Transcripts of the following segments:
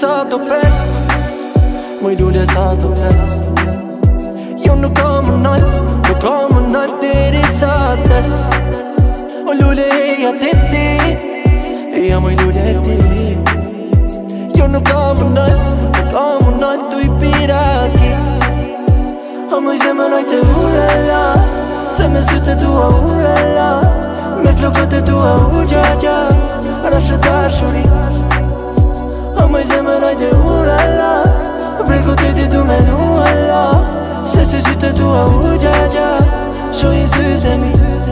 sa të pes, moj lule sa të pes. Jo nuk kam më nalt deri sa tes. O lule eja ti ti, eja moj lule ti. Jo nuk kam më nalt du I piraki. O moj zemëroj të ulala, se me sytë tua ulala, me flokët e tua u gja, rashë dashuri. O moj zemëroj të ulala, breko të ti du me nuala, se si sytë tua u gja, shojnë sytë e mi.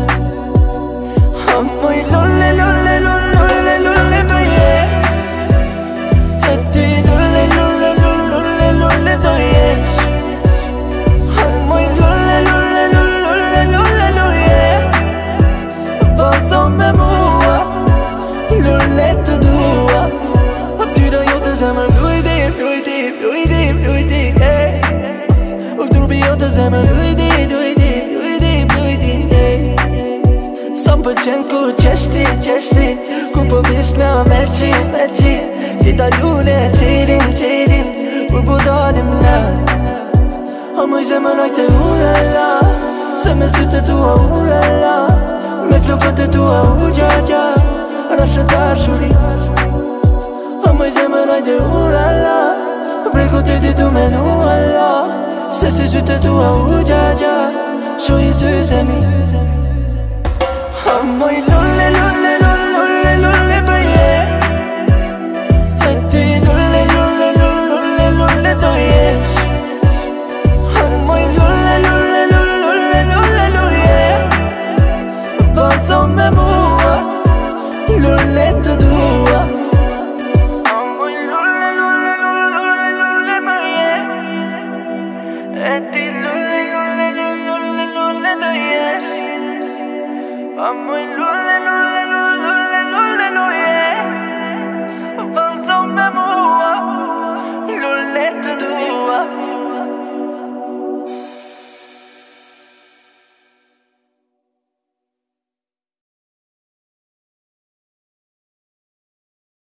O moj lulle, lulle, lulle, lulle, do je. E ti lulle, lulle, lulle, lulle, do jesh. O moj lulle, lulle, lulle, lulle, do je. Valco me mua, lulle të dua. O tyra jo të zemër, lujdim, lujdim, lujdim, lujdim, o trupi jo të zemër, lujdim, lujdim, lujdim, lujdim, sa më pëlqen ku qeshti, ku po vish në meqi, dita lule, qirim, kur po dalim na. O moj zemëroj të ulala, se me sytë tua ulala, me flokët e tua u gja, rashë dashuri. O moj zemëroj të ulala, breko të ti du me nuala, se si sytë tua u gja, shojnë sytë e mi. O moj lulle, lulle, lulle, lulle, do je. E ti lulle, lulle, lulle, lulle, do jesh. O moj lulle, lulle, lulle, lulle, do je. Valco me mua, lulle të dua. O moj lulle, lulle, lulle, lulle, do je. E ti lulle, lulle, lulle, lulle, do jesh. O moj lulle, lulle, lulle.